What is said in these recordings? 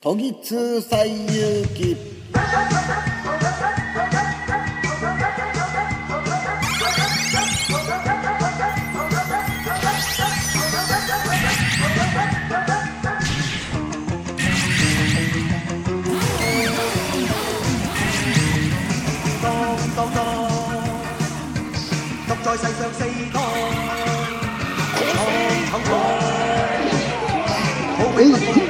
都議通最遊記。 獨在世上四方，好比風奔，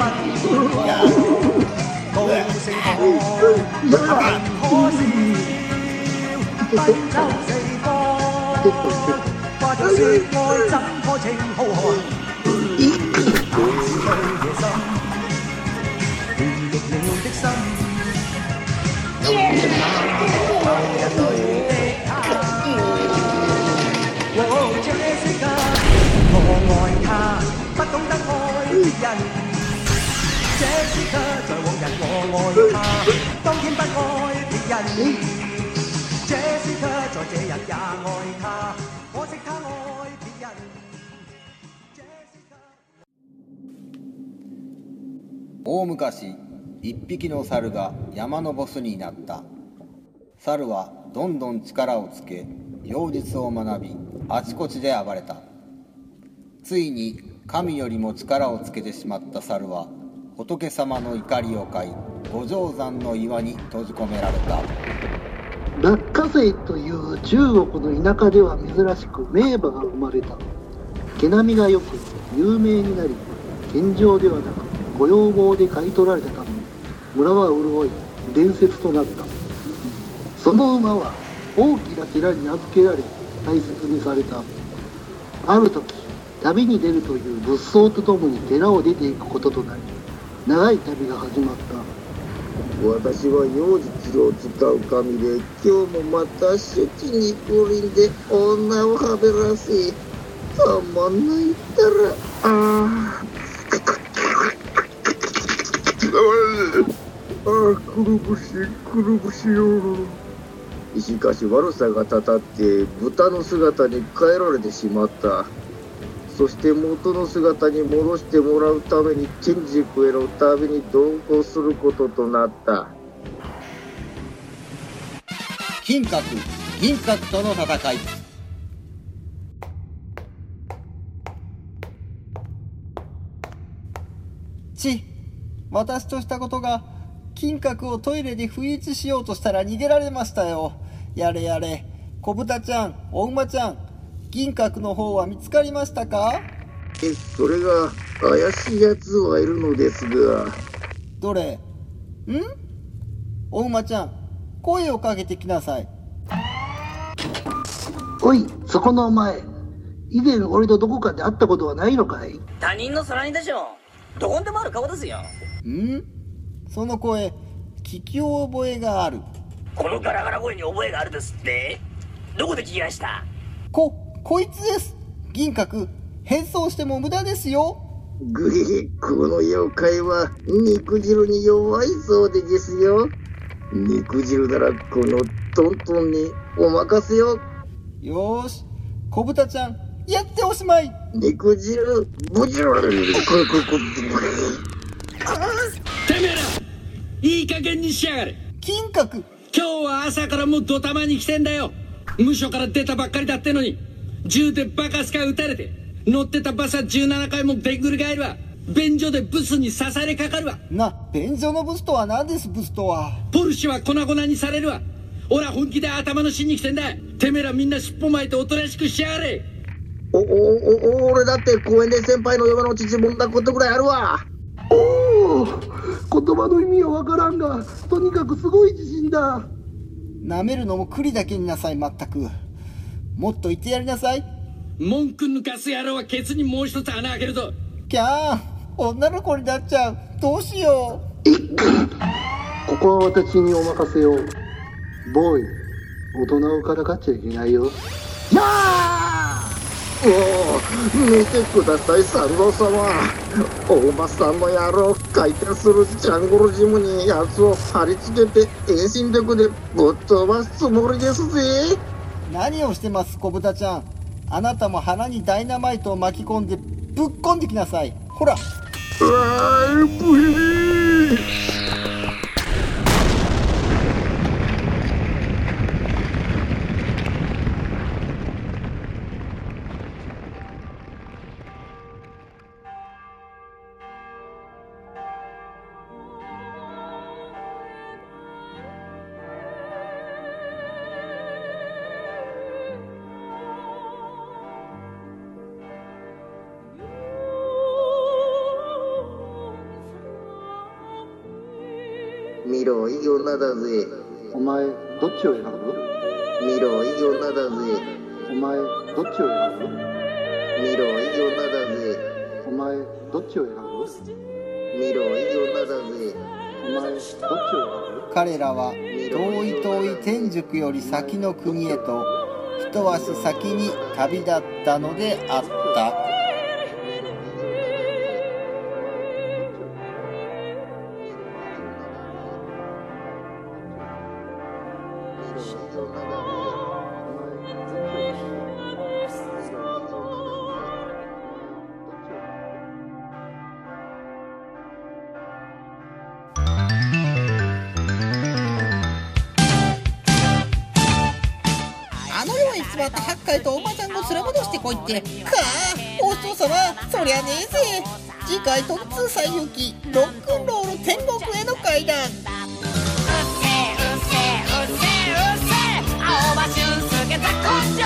高聲海，人可笑，不休四方。掛着說愛，怎可稱浩瀚？似對夜深，血肉了的心，有人類的他。我愛他，不懂得愛別人。這時刻在往日我愛他，當天不愛別人。這時刻在這日也愛他，可惜他愛別人。 大昔、一匹の猿が山のボスになった。猿はどんどん力をつけ、妖術を学び、あちこちで暴れた。ついに神よりも力をつけてしまった猿は、仏様の怒りを買い、五条山の岩に閉じ込められた。 落花生という中国の田舎では珍しく名馬が生まれた。毛並みが良く有名になり、献上ではなく御用棒で買い取られたため、村は潤い伝説となった。その馬は大きな寺に預けられ大切にされた。ある時、旅に出るという仏僧とともに寺を出ていくこととなり、長い旅が始まった。 私は妖術を使う神で、今日もまた主地に降臨で女をはべらせ、たまんないったら、くるぶしよ。しかし悪さがたたって豚の姿に変えられてしまった。そして元の姿に戻してもらうために天竺への旅に同行することとなった。 金閣、銀閣との戦い。私としたことが、金閣をトイレで不意打ちしようとしたら逃げられましたよ。やれやれ、小豚ちゃん、お馬ちゃん、銀閣の方は見つかりましたか？ それが怪しいやつはいるのですが。 どれ？お馬ちゃん、声をかけてきなさい。 おい、そこのお前、以前俺とどこかで会ったことはないのかい？ 他人の空にでしょ。どこにでもある顔ですよ。 その声、聞き覚えがある。 このガラガラ声に覚えがあるですって？どこで聞きました？ こいつです。銀閣、変装しても無駄ですよ。 この妖怪は肉汁に弱いそうでですよ。肉汁ならこのトントンにお任せよ。 よーし、小豚ちゃん、やっておしまい。 肉汁ブジュル。 てめえら、いい加減にしやがれ。 金閣、 今日は朝からもうドタマに来てんだよ。無所から出たばっかりだってのに、銃でバカスカ撃たれて、乗ってたバスは17回もでんぐり返るわ。便所でブスに刺されかかるわ。 便所のブスとは何です？ブスとはポルシェは粉々にされるわ。俺は本気で頭の芯に来てんだ。てめえらみんな尻尾巻いておとなしくしやがれ。 俺だって公園で先輩の嫁の父もんだことぐらいあるわ。 言葉の意味はわからんが、とにかくすごい自信だ。 舐めるのも栗だけになさい。まったく、もっと言ってやりなさい。 文句抜かす野郎はケツにもう一つ穴開けるぞ。 キャー、女の子になっちゃう。どうしよう。 ここは私にお任せよ。ボーイ、大人をからかっちゃいけないよ。や見てください、三郎様。お馬さんの野郎、回転するジャングルジムにやつを貼り付けて遠心力でぶっ飛ばすつもりですぜ。 何をしてます、小豚ちゃん。あなたも鼻にダイナマイトを巻き込んでぶっこんできなさい。ほら。 ブヒー見ろ、いい女だぜ。 お前どっちを選ぶ？ 見ろ、いい女だぜ。 お前どっちを選ぶ？ 見ろ、いい女だぜ。 お前どっちを選ぶ？ 見ろ、いい女だぜ。 お前どっちを選ぶ？ 彼らは遠い遠い天竺より先の国へと一足先に旅立ったのであった。 あの世へ偽った八海とおばちゃんを連れ戻してこいって。かあ、お父様、そりゃねえぜ。次回特通西遊記ロックンロール天国への階段。 青葉俊介ザコン